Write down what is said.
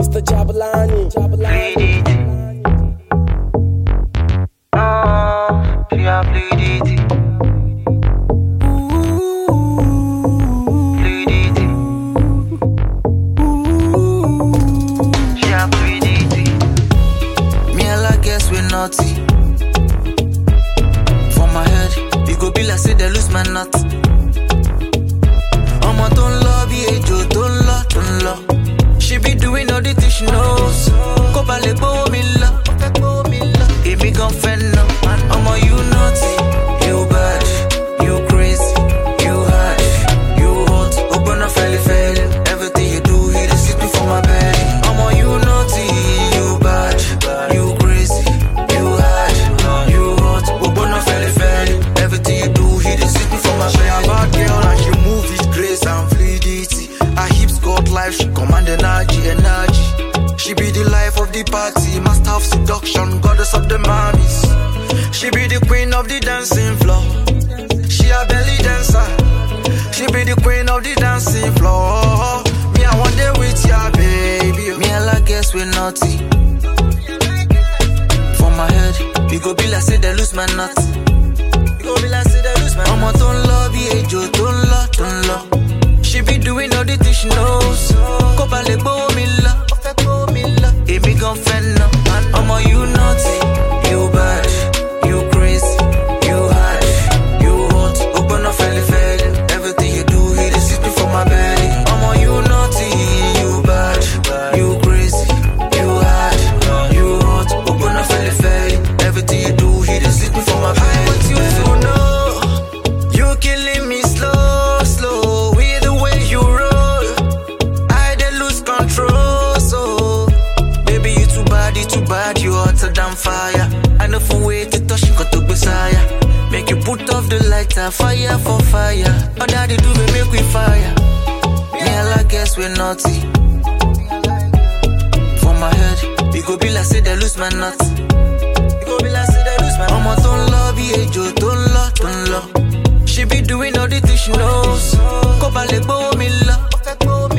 Mr. Jabulani. Naughty. For my head, it go be like say they lose my nut. I'ma don't love you, don't love. She be doing all the things she knows. Go ballet bo me love. If me gon' fend no, I'ma you naughty, you bad, you crazy, you hard, you hot. Open up, fairly. Everything you do, he just sit me for my bed. I'ma you naughty, you bad, you crazy. Everything you do, he just sit me for my bed. She a bad girl and she move with grace and fluidity. Her hips got life, she command energy. She be the life of the party, master of seduction, goddess of the mommies. She be the queen of the dancing floor. She a belly dancer. She be the queen of the dancing floor. Me I want day with ya, baby. Me and like guess we naughty. For my head, we go be like say they lose my nuts. I'ma don't love you, don't love. She be doing all the things she knows. Go ballet bo me love. If me gon' fend no, I'ma you naughty, you bad, you crazy, you hard, you hot. Open up, fairly. Everything you do, he just sit me for my belly. I'ma you naughty, you bad, you crazy, you hard, you hot. Open up, fairly. Everything you do, he just sit me for my belly. I want you to know. Killing me slow, with the way you roll. I did lose control, so baby you too bad, you hotter than fire. I know for way to touch you got to Messiah. Make you put off the lighter, fire for fire. All that they do we make we fire. Me and I guess we naughty. For my head, we go be like say they lose my nuts. I'ma don't love you, don't love. She be doing all the things she knows. Go ballet bo me love.